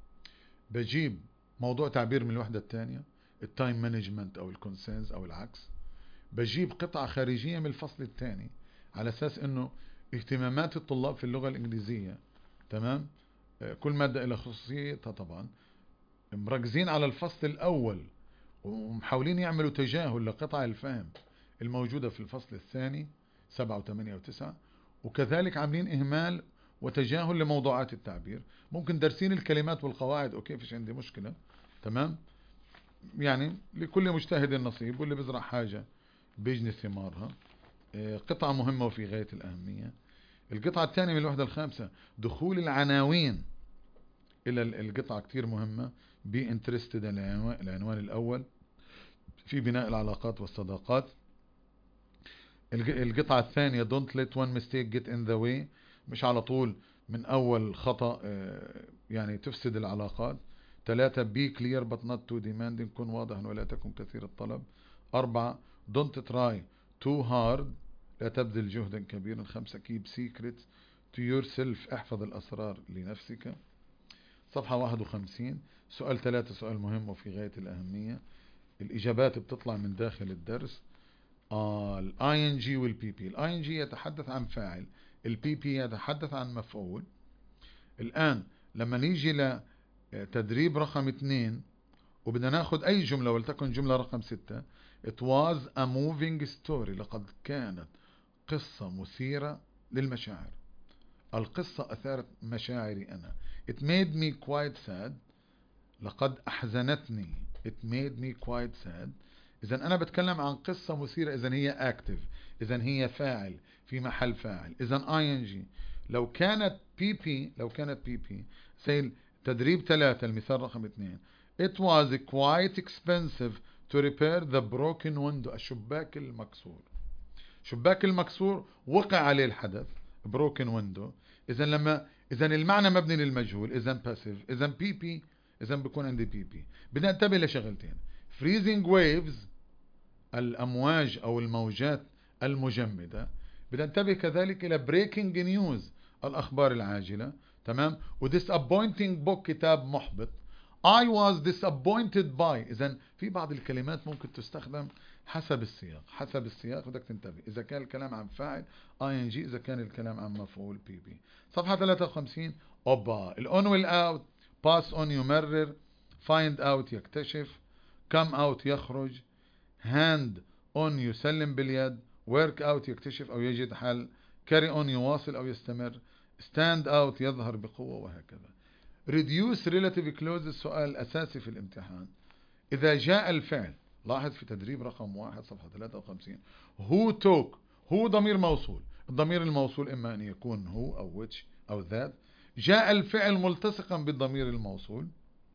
بجيب موضوع تعبير من الوحدة الثانية، التايم مانجمنت أو الكونسنس أو العكس، بجيب قطعة خارجية من الفصل الثاني على أساس أنه اهتمامات الطلاب في اللغة الإنجليزية. تمام؟ كل مادة إلى خصوصيتها طبعا، مركزين على الفصل الأول ومحاولين يعملوا تجاهل لقطع الفهم الموجودة في الفصل الثاني 7 و8 و9، وكذلك عاملين إهمال وتجاهل لموضوعات التعبير. ممكن درسين الكلمات والقواعد، أوكي فيش عندي مشكلة. تمام؟ يعني لكل مجتهد نصيب، واللي بزرع حاجة بيجني ثمارها. قطعة مهمة وفي غاية الأهمية. القطعة الثانية من الوحدة الخامسة دخول العناوين إلى القطعة كتير مهمة. be interested العنوان الأول في بناء العلاقات والصداقات. القطعة الثانية don't let one mistake get in the way، مش على طول من أول خطأ يعني تفسد العلاقات. 3 be clear but not too demanding، كن واضحا ولا تكن كثير الطلب. 4 don't try too hard، لا تبذل جهدا كبيرا. 5 keep secrets to yourself، احفظ الأسرار لنفسك. صفحة 51 سؤال 3 سؤال مهم وفي غاية الأهمية. الإجابات بتطلع من داخل الدرس. ال ING وال PP. ال ING يتحدث عن فاعل، ال PP يتحدث عن مفعول. الآن لما نيجي لتدريب رقم 2 وبدنا ناخد أي جملة ولتكن جملة رقم 6: It was a moving story، لقد كانت قصة مثيرة للمشاعر. القصة أثارت مشاعري أنا. It made me quite sad، لقد أحزنتني. It made me quite sad. إذن أنا بتكلم عن قصة مثيرة، إذن هي active، إذن هي فاعل في محل فاعل. إذن ING. لو كانت PP زي تدريب 3 المثال رقم 2: It was quite expensive to repair the broken window، الشباك المكسور. شباك المكسور وقع عليه الحدث broken window. إذن المعنى مبني للمجهول، إذن passive. إذن PP اذا بكون عندي بي بي. بدنا ننتبه لشغلتين. freezing waves الامواج او الموجات المجمدة، بدنا ننتبه كذلك الى breaking news الاخبار العاجلة، تمام. و disappointing book كتاب محبط. I was disappointed by. اذا في بعض الكلمات ممكن تستخدم حسب السياق. حسب السياق بدك تنتبه اذا كان الكلام عن فاعل ing، اذا كان الكلام عن مفعول بي بي. صفحة 53. اوبا. الاون والاوت. pass on يمرر، find out يكتشف، come out يخرج، hand on يسلم باليد، work out يكتشف او يجد حل، carry on يواصل او يستمر، stand out يظهر بقوة، وهكذا. reduce relative clauses السؤال الاساسي في الامتحان. اذا جاء الفعل، لاحظ في تدريب رقم 1 صفحة 53، who took. هو ضمير موصول. الضمير الموصول اما ان يكون هو او which او that. جاء الفعل ملتصقا بالضمير الموصول.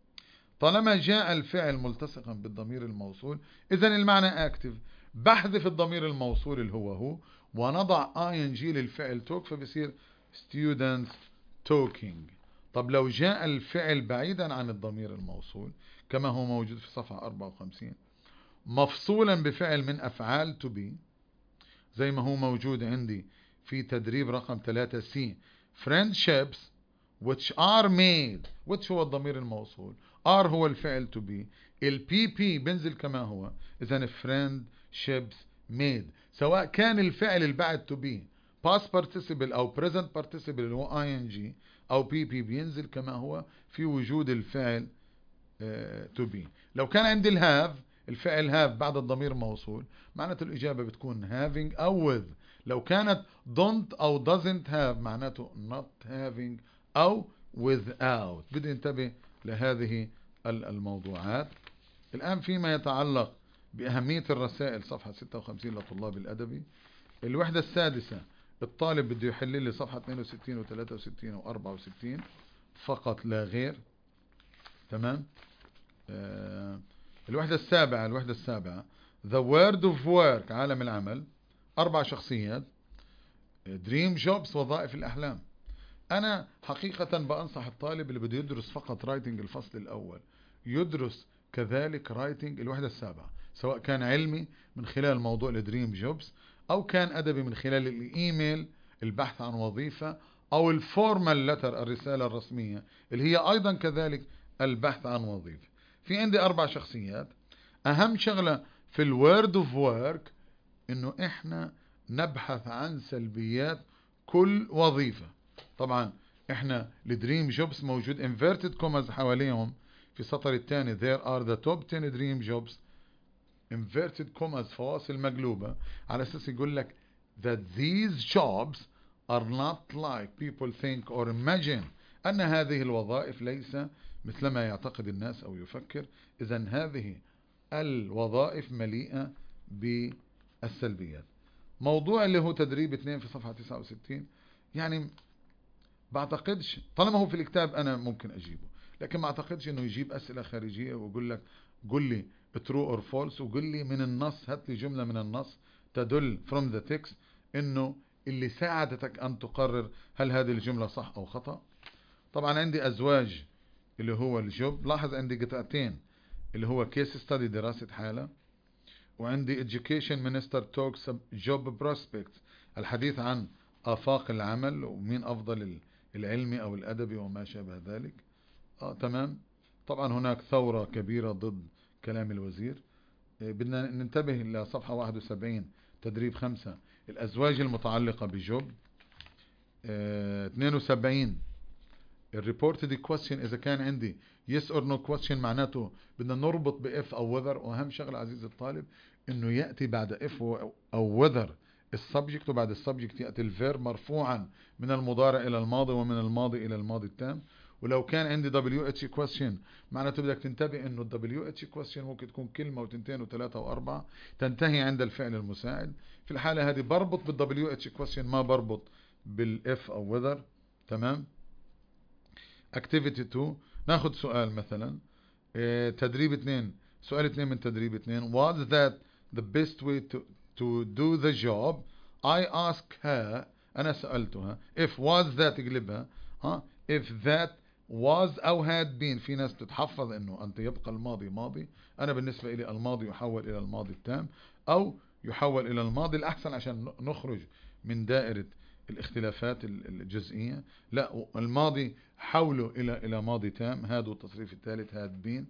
طالما جاء الفعل ملتصقا بالضمير الموصول اذا المعنى active. بحذف الضمير الموصول اللي هو ونضع ing للفعل took، فبصير students talking. طب لو جاء الفعل بعيدا عن الضمير الموصول كما هو موجود في صفحة 54، مفصولا بفعل من أفعال to be، زي ما هو موجود عندي في تدريب رقم 3C. friendships which are made. which هو الضمير الموصول، are هو الفعل to be، البي بي بنزل كما هو. إذن friendships made، سواء كان الفعل البعد to be past participle أو present participle اللي هو ing أو بي بي بينزل كما هو في وجود الفعل to be. لو كان عندي الهاف، الفعل have بعد الضمير موصول، معناته الإجابة بتكون having أو with. لو كانت don't أو doesn't have معناته not having أو without. بدي انتبه لهذه الموضوعات. الآن فيما يتعلق بأهمية الرسائل صفحة 56 لطلاب الأدبي. الوحدة السادسة الطالب بده يحل لي صفحة 62 و 63 و 64 فقط لا غير، تمام. الوحدة السابعة the word of work عالم العمل. 4 شخصيات. dream jobs وظائف الأحلام. أنا حقيقة بأنصح الطالب اللي بده يدرس فقط رايتنج الفصل الأول يدرس كذلك رايتنج الوحدة السابعة، سواء كان علمي من خلال موضوع الدريم جوبز، أو كان أدبي من خلال الإيميل البحث عن وظيفة، أو الفورمال لتر الرسالة الرسمية اللي هي أيضا كذلك البحث عن وظيفة. في عندي 4 شخصيات. أهم شغلة في الوورد اوف وورك إنه إحنا نبحث عن سلبيات كل وظيفة. طبعا إحنا الدريم جوبز موجود inverted commas حواليهم في السطر الثاني there are the top 10 dream jobs inverted commas فواصل مقلوبة على أساس يقول لك that these jobs are not like people think or imagine، أن هذه الوظائف ليس مثلما يعتقد الناس أو يفكر. إذن هذه الوظائف مليئة بالسلبيات. موضوع اللي هو تدريب 2 في صفحة 69 يعني بعتقدش، طالما هو في الكتاب أنا ممكن أجيبه، لكن ما أعتقدش أنه يجيب أسئلة خارجية ويقول لك قل لي true or false، وقل لي من النص، هات لي جملة من النص تدل from the text أنه اللي ساعدتك أن تقرر هل هذه الجملة صح أو خطأ. طبعا عندي أزواج اللي هو الجوب. لاحظ عندي قطعتين اللي هو case study دراسة حالة، وعندي education minister talks job prospects الحديث عن آفاق العمل ومين أفضل العلمي أو الأدبي وما شابه ذلك. تمام. طبعا هناك ثورة كبيرة ضد كلام الوزير. بدنا ننتبه لصفحة 71 تدريب 5 الأزواج المتعلقة بجوب. 72 الريبورتد question إذا كان عندي yes or no question معناته بدنا نربط بإف أو whether. وأهم شغلة عزيز الطالب إنه يأتي بعد إف أو whether السبجكت، وبعد السبجكت يأتي الفيرب مرفوعا من المضارع إلى الماضي ومن الماضي إلى الماضي التام. ولو كان عندي WH question معناته بدك تنتبه إنه WH question ممكن تكون كلمة وتنتين وثلاثة وأربعة تنتهي عند الفعل المساعد. في الحالة هذه بربط WH question ما بربط بالإف أو whether. تمام. activity 2 ناخد سؤال مثلا تدريب 2 سؤال 2 من تدريب 2 was that the best way to do the job. I ask her أنا سألتها if was that اقلبها if that was أو had been. في ناس بتتحفظ انه انت يبقى الماضي ماضي. انا بالنسبة لي الماضي يحول الى الماضي التام او يحول الى الماضي الاحسن عشان نخرج من دائرة الاختلافات الجزئية. لا، الماضي حوله الى ماضي تام. هذا التصريف الثالث had been.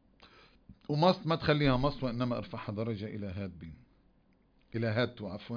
ومص ما تخليها مص وانما ارفعها درجة الى had been، الى had to عفوا.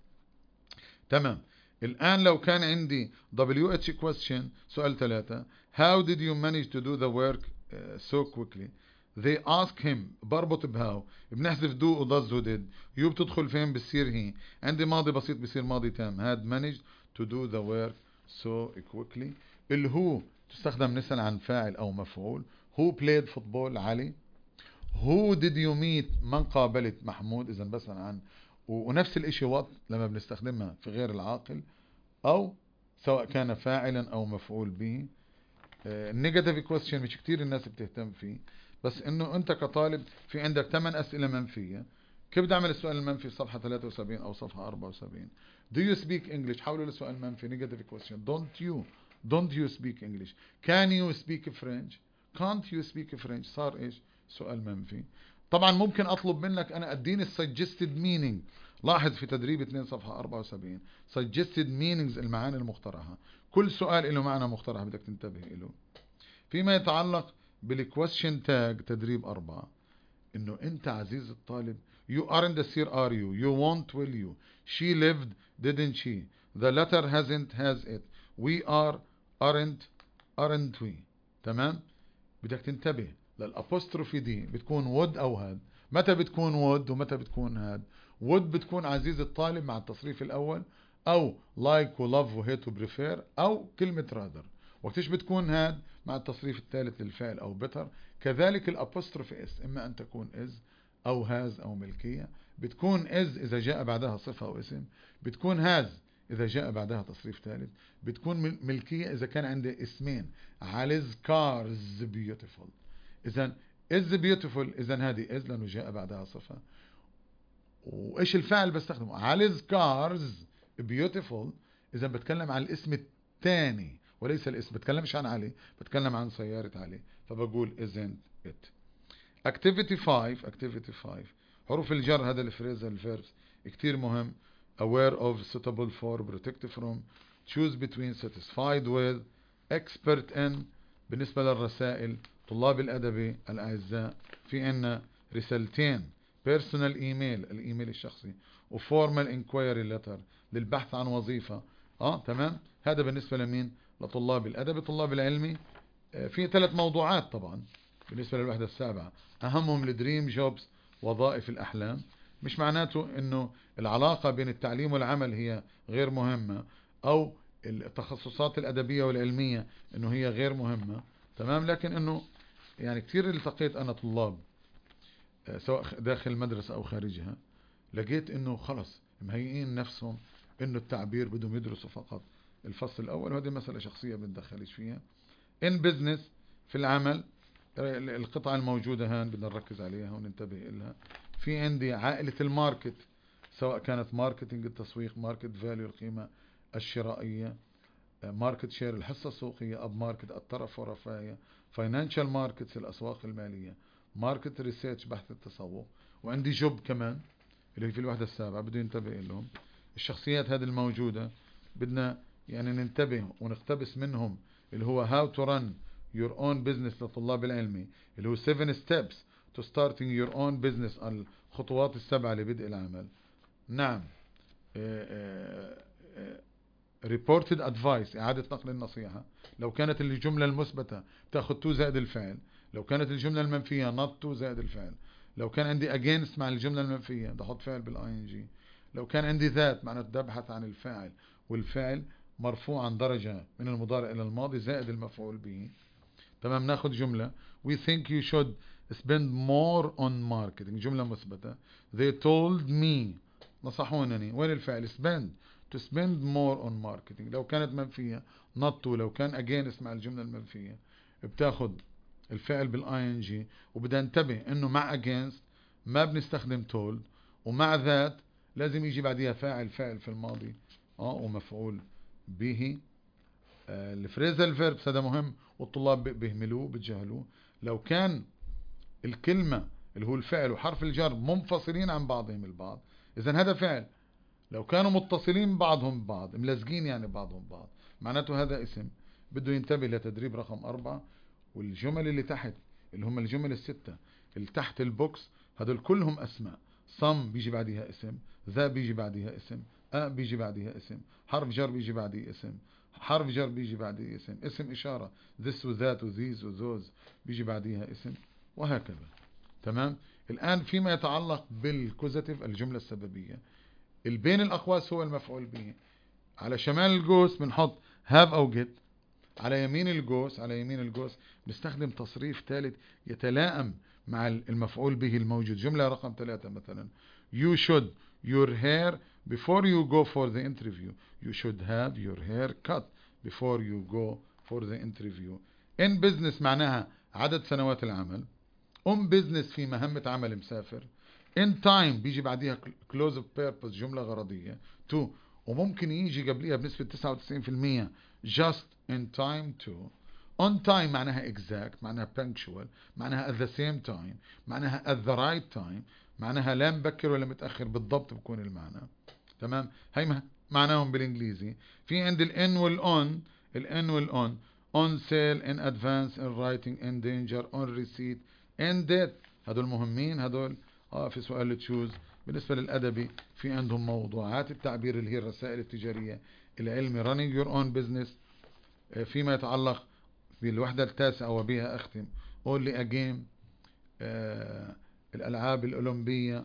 تمام. الآن لو كان عندي WH question سؤال 3 how did you manage to do the work so quickly. they ask him بربط بهاو، بنحذف do و does و did. you بتدخل فين؟ بتصير هي. عندي ماضي بسيط بصير ماضي تام had managed to do the work so quickly. الهو تستخدم نسأل عن فاعل أو مفعول. who played football علي. who did you meet من قابلت محمود إذا بسأل عن. ونفس الاشي what لما بنستخدمها في غير العاقل او سواء كان فاعلا او مفعول به. النيجاتيف كويستشن مش كتير الناس بتهتم فيه، بس انه انت كطالب في عندك 8 اسئله منفيه. كيف بدي اعمل السؤال المنفي في صفحه 73 او صفحه 74؟ do you speak English؟ حولوا لسؤال منفي نيجاتيف كويستشن. don't you speak English. can you speak French؟ can't you speak French؟ صار ايش؟ سؤال منفي. طبعا ممكن اطلب منك انا اديني suggested meaning. لاحظ في تدريب 2 صفحة 74 suggested meanings المعاني المقترحة. كل سؤال له معنى مقترح بدك تنتبه له. فيما يتعلق بالquestion tag تدريب 4 انه انت عزيز الطالب you aren't the seer are you won't will you she lived didn't she the letter hasn't has it we are aren't we. تمام. بدك تنتبه للأبوستروفي دي بتكون would أو had. متى بتكون would ومتى بتكون had؟ would بتكون عزيز الطالب مع التصريف الأول أو like و love و hate و prefer أو كلمة rather. وقتش بتكون had مع التصريف الثالث للفعل أو better. كذلك الأبوستروفي is إما أن تكون is أو has أو ملكية. بتكون is إذا جاء بعدها صفة أو اسم. بتكون has إذا جاء بعدها تصريف ثالث. بتكون ملكية إذا كان عندي اسمين. علي's cars beautiful. إذن is beautiful إذن هذه is لأنه جاء بعدها صفة. وإيش الفعل بستخدمه؟ علي's cars beautiful إذن بتكلم عن الاسم الثاني وليس الاسم. بتكلمش عن علي، بتكلم عن سيارة علي، فبقول isn't it. activity 5 حروف الجر. هذا الفريزال verbs كتير مهم. aware of suitable for protect from choose between satisfied with expert in. بالنسبة للرسائل طلاب الأدبي الأعزاء في عنا رسالتين personal email الإيميل الشخصي و formal inquiry letter للبحث عن وظيفة. تمام. هذا بالنسبة لمين؟ لطلاب الأدبي. طلاب العلمي في 3 موضوعات طبعا بالنسبة للوحدة السابعة أهمهم الدريم جوبز وظائف الأحلام. مش معناته انه العلاقة بين التعليم والعمل هي غير مهمة او التخصصات الأدبية والعلمية انه هي غير مهمة. تمام. لكن انه يعني كثير التقيت انا طلاب سواء داخل المدرسة او خارجها لقيت انه خلص مهيئين نفسهم انه التعبير بدهم يدرسوا فقط الفصل الاول. وهذه مسألة شخصية بندخلش فيها. in business في العمل القطعة الموجودة هان بدنا نركز عليها وننتبه لها. في عندي عائلة الماركت سواء كانت ماركتينج التسويق، ماركت فاليو القيمة الشرائية، ماركت شير الحصة السوقية، اب ماركت الطرف ورفاهية، فاينانشال ماركتس الأسواق المالية، ماركت ريسيرش بحث التسوق. وعندي جوب كمان اللي في الوحدة السابعة بده ينتبه لهم. الشخصيات هذه الموجودة بدنا يعني ننتبه ونقتبس منهم اللي هو how to run your own business لطلاب العلمي اللي هو 7 steps to starting your own business الخطوات السبعة لبدء العمل. نعم. reported advice إعادة نقل النصيحة. لو كانت الجملة المثبتة تأخذ to زائد الفعل. لو كانت الجملة المنفية not to زائد الفعل. لو كان عندي against مع الجملة المنفية بحط فعل بالing. لو كان عندي ذات معناته ببحث عن الفاعل والفعل مرفوع عن درجة من المضارع إلى الماضي زائد المفعول به. تمام. ناخذ جملة we think you should spend more on marketing. جملة مثبتة. they told me نصحونني. وين الفعل؟ spend to spend more on marketing. لو كانت منفية not to. لو كان against مع الجملة المنفية بتاخذ الفعل بالing. وبدأ انتبه انه مع against ما بنستخدم told ومع ذات لازم يجي بعدها فاعل في الماضي ومفعول به. الفريزل فيربس هذا مهم والطلاب بيهملوه بتجاهلوه. لو كان الكلمة اللي هو الفعل وحرف الجر منفصلين عن بعضهم البعض، إذن هذا فعل. لو كانوا متصلين بعضهم ببعض ملزقين يعني بعضهم ببعض، معناته هذا اسم. بده ينتبه لتدريب رقم 4. والجمل اللي تحت اللي هم الجمل الستة اللي تحت البوكس هذول كلهم أسماء. some بيجي بعدها اسم، ذا بيجي بعدها اسم، بيجي بعدها اسم، حرف جر بيجي بعدها اسم، حرف جر بيجي بعدها اسم، اسم إشارة this وذات وthese وthose بيجي بعدها اسم، وهكذا. تمام. الآن فيما يتعلق بالكوزاتيف الجملة السببية، البين الأقواس هو المفعول به. على شمال القوس بنحط have أو get. على يمين القوس بنستخدم تصريف ثالث يتلائم مع المفعول به الموجود. جملة رقم 3 مثلا you should your hair before you go for the interview. You should have your hair cut before you go for the interview. in business معناها عدد سنوات العمل. on business في مهمة عمل مسافر. in time بيجي بعديها close of purpose جملة غرضية. to وممكن يجي قبليها بنسبة 99% just in time to. on time معناها exact، معناها punctual، معناها at the same time، معناها at the right time، معناها لا مبكر ولا متأخر، بالضبط بكون المعنى. تمام. هاي معناهم بالانجليزي. في عند الان والon، الان والon on sale in advance in writing in danger on receipt in debt. هدول مهمين هدول. في سؤال تشوز. بالنسبة للأدبي في عندهم موضوعات التعبير اللي هي الرسائل التجارية. العلمي running your own business. فيما يتعلق بالوحدة التاسعة وبها أختم only a game. الألعاب الأولمبية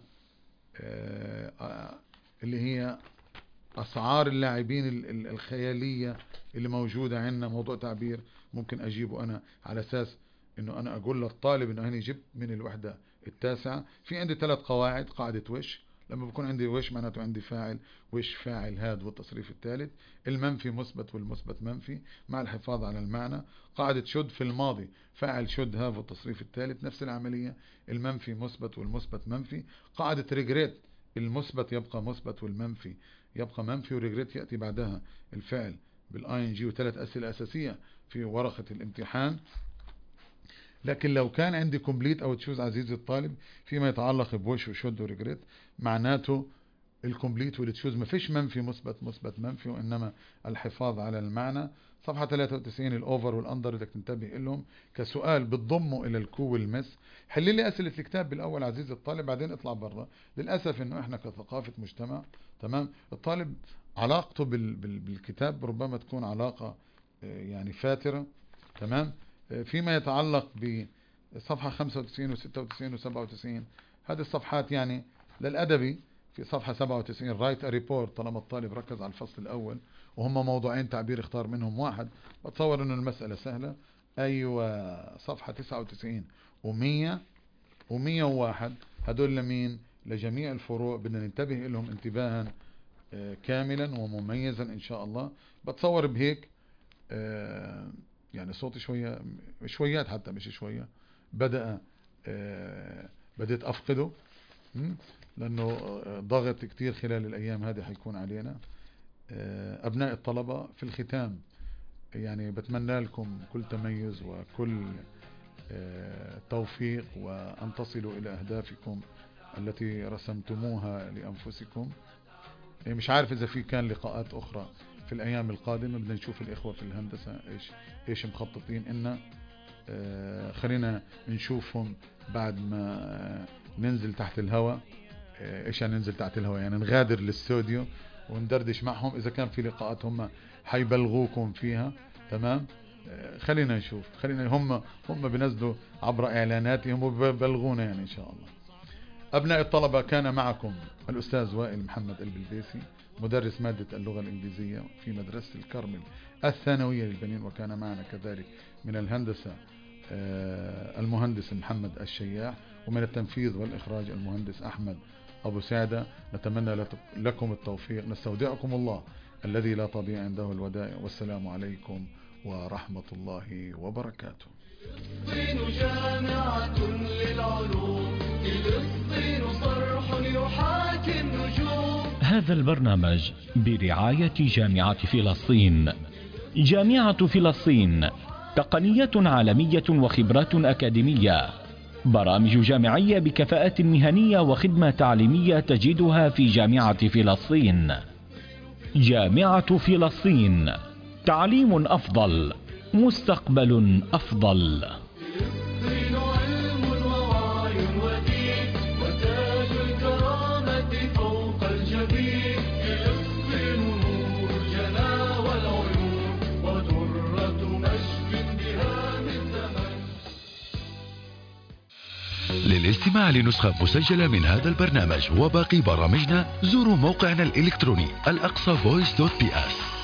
اللي هي أسعار اللاعبين الخيالية اللي موجودة عندنا. موضوع تعبير ممكن أجيبه أنا على أساس إنه أنا أقول للطالب إنه هني جبت من الوحدة التاسعة. في عندي 3 قواعد. قاعدة وش، لما بكون عندي وش معناته عندي فاعل، وش فاعل هاد والتصريف الثالث. المنفي مثبت والمثبت منفي مع الحفاظ على المعنى. قاعدة شد في الماضي فاعل شد هاف والتصريف الثالث نفس العملية، المنفي مثبت والمثبت منفي. قاعدة ريجريت المثبت يبقى مثبت والمنفي يبقى منفي، وريجريت يأتي بعدها الفعل بالاي ان جي. و3 أسئلة أساسية في ورقة الامتحان. لكن لو كان عندي كومبليت او تشوز عزيزي الطالب فيما يتعلق بوش وشد وريجريت، معناته الكومبليت والتشوز ما فيش منفي مثبت منفي، وانما الحفاظ على المعنى. صفحة 93 الاوفر والاندر بدك تنتبه لهم كسؤال بتضمه الى الكو والمس. حل لي اسئلة الكتاب بالاول عزيزي الطالب، بعدين اطلع برا. للاسف انه احنا كثقافة مجتمع تمام الطالب علاقته بالكتاب ربما تكون علاقة يعني فاترة. تمام. فيما يتعلق بصفحة 95 و96 و97 هذه الصفحات يعني للأدبي. في صفحة 97 write a report، طالما الطالب ركز على الفصل الأول وهم موضوعين تعبير اختار منهم واحد، بتصور انه المسألة سهلة. ايوه صفحة 99 و100 و101 هدول لمين؟ لجميع الفروع. بدنا ننتبه لهم انتباها كاملا ومميزا ان شاء الله. بتصور بهيك يعني صوتي شويات حتى مش شوية بدأت أفقده لأنه ضغط كتير خلال الأيام هذه حيكون علينا. أبناء الطلبة في الختام يعني بتمنى لكم كل تميز وكل توفيق، وأن تصلوا إلى أهدافكم التي رسمتموها لأنفسكم. مش عارف إذا في كان لقاءات أخرى في الأيام القادمة. بدنا نشوف الإخوة في الهندسة إيش مخططين إنا. خلينا نشوفهم بعد ما ننزل تحت الهواء. إيش يعني ننزل تحت الهواء؟ يعني نغادر الاستوديو وندردش معهم. إذا كان في لقاءات هم حيبلغوكم فيها. تمام. خلينا نشوف. هم بنزلوا عبر إعلاناتهم وبيبلغونا يعني إن شاء الله. أبناء الطلبة، كان معكم الأستاذ وائل محمد البلبيسي مدرس مادة اللغة الإنجليزية في مدرسة الكرمل الثانوية للبنين، وكان معنا كذلك من الهندسة المهندس محمد الشياح، ومن التنفيذ والإخراج المهندس أحمد أبو سعدة. نتمنى لكم التوفيق. نستودعكم الله الذي لا تضيع عنده الودائع، والسلام عليكم ورحمة الله وبركاته. فلسطين جامعة للعلوم، فلسطين صرح يحاكي النجوم. هذا البرنامج برعاية جامعة فلسطين. جامعة فلسطين، تقنيات عالمية وخبرات أكاديمية، برامج جامعية بكفاءة مهنية وخدمة تعليمية تجدها في جامعة فلسطين. جامعة فلسطين، تعليم أفضل، مستقبل أفضل. فلسطين علم ووعي ودين وتاج الكرامة فوق الجبين. فلسطين نور الجنى والعيون ودرة مجد بها من زمن. للاستماع لنسخة مسجلة من هذا البرنامج وباقي برامجنا زوروا موقعنا الإلكتروني الأقصى voice.ps.